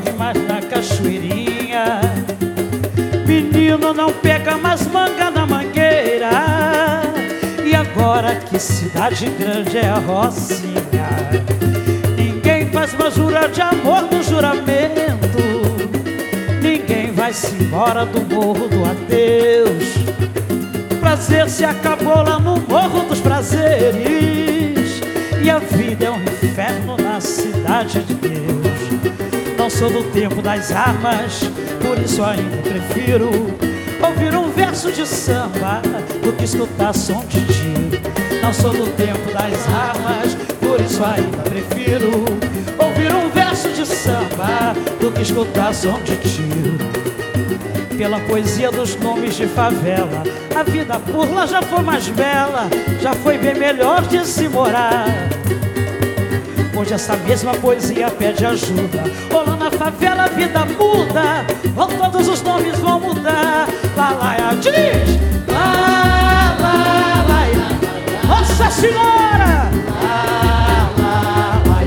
corre mais na cachoeirinha. Menino, não pega mais manga na mangueira. E agora que cidade grande é a Rocinha, ninguém faz mais jura de amor no juramento. Ninguém vai-se embora do morro do adeus. Prazer se acabou lá no morro dos prazeres. E a vida é um inferno na cidade de Deus. Não sou do tempo das armas, por isso ainda prefiro ouvir um verso de samba do que escutar som de tiro. Não sou do tempo das armas, por isso ainda prefiro ouvir um verso de samba do que escutar som de tiro. Pela poesia dos nomes de favela, a vida por lá já foi mais bela, já foi bem melhor de se morar. Hoje essa mesma poesia pede ajuda. Olá na favela a vida muda, ou todos os nomes vão mudar. Lá, lá, lá, diz! Lá, lá, lá, lá. Nossa Senhora! Lá, lá, lá,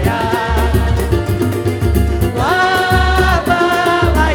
lá. Lá, lá, lá,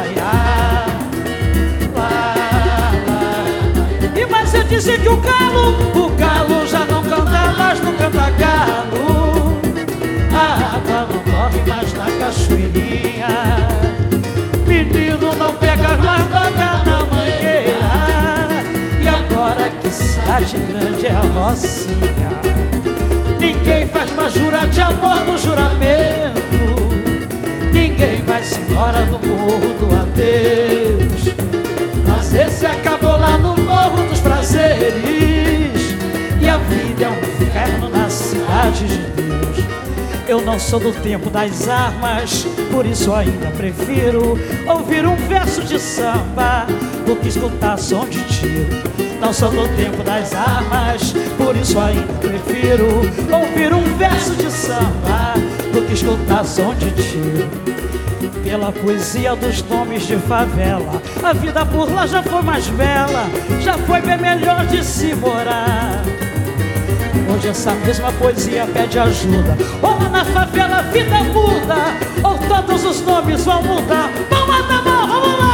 lá. E mas eu disse que o galo já não canta mais, não canta galo. A água não corre mais na cachoeirinha. Menino, não pega mais manga na mangueira. E agora que cidade grande é a Rocinha, ninguém faz mais jura de amor no juramento. Ninguém vai-se embora do morro do adeus. Prazer se acabou lá no morro dos prazeres. E a vida é um inferno na cidade de Deus. Eu não sou do tempo das armas, por isso ainda prefiro ouvir um verso de samba do que escutar som de tiro. Não sou do tempo das armas, por isso ainda prefiro ouvir um verso de samba do que escutar som de tiro. Pela poesia dos nomes de favela, a vida por lá já foi mais bela, já foi bem melhor de se morar. Hoje essa mesma poesia pede ajuda. Ou lá na favela a vida muda, ou todos os nomes vão mudar. Vamos lá, vamos lá!